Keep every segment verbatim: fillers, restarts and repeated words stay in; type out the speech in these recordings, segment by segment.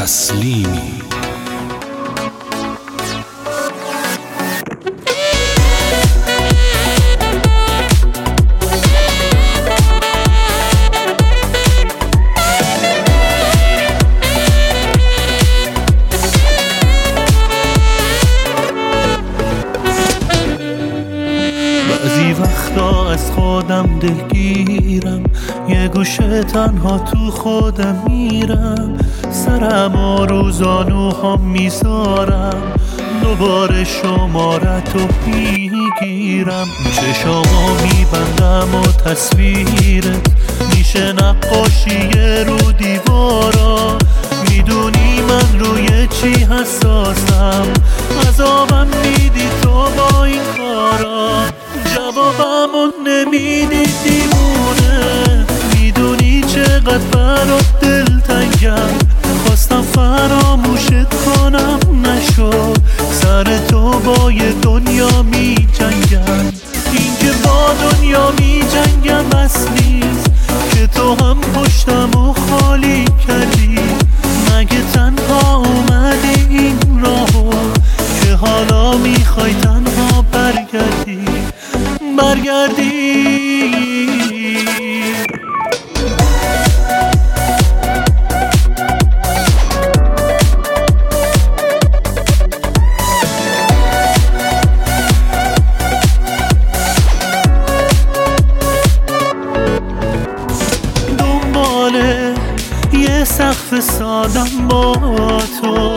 تسلیمی. بعضی وقتا از خودم دلگیرم، یه گوشه تنها تو خودم میرم، سرم و زانوهام میذارم، دوباره شمارتو میگیرم، چشامو میبندم و تصویرت میشه نقاشی رو دیوارا، میدونی من روی چی حساسم، عذابم میدی تو با این کارا، جوابمو نمیدی دیوونه، میدونی چقدر برات دلتنگم، خواستم فراموشت کنم نشد، سر تو با یه دنیا می جنگم، این که با دنیا می جنگم بس نیست که تو هم پشتم و خالی کردی، مگه تنها اومدی این راهو که حالا میخوای تنها برگردی برگردی دنباله یه سقف سادم با تو،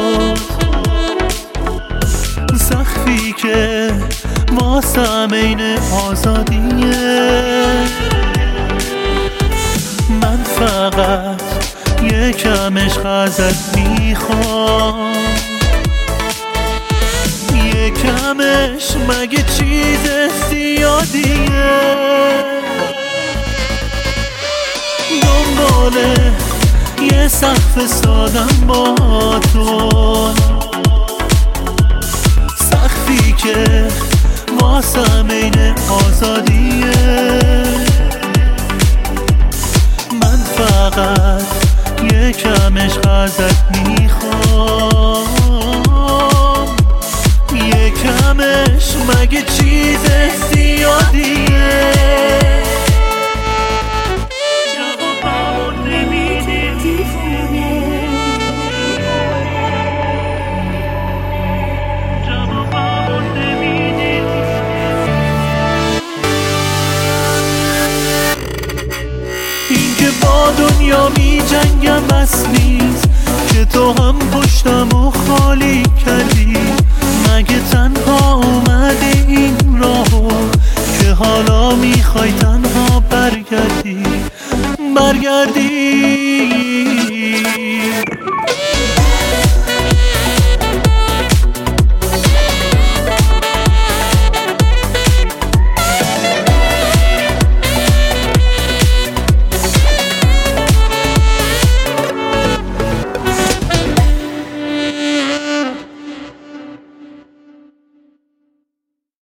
سقفی که واسم عین آزادیه، من فقط یکم عشق ازت میخوام، یکمش مگه چیز زیادیه، دنباله یه سقف سادم با تو، سقفی که واسم عین آزادیه، من فقط یکم عشق ازت میخوام، یکمش مگه چیز زیادیه، با دنیا می جنگم بس نیست که تو هم پشتم و